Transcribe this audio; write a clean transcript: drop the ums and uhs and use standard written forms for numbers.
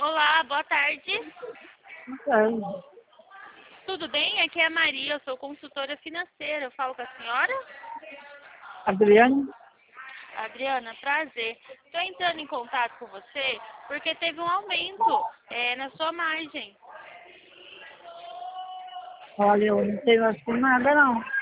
Olá, boa tarde. Então, Tudo bem? Aqui é a Maria, eu sou consultora financeira. Eu falo com a senhora? Adriano, Adriana, prazer. Estou entrando em contato com você porque teve um aumento na sua margem. olha, eu não tenho assim nada não.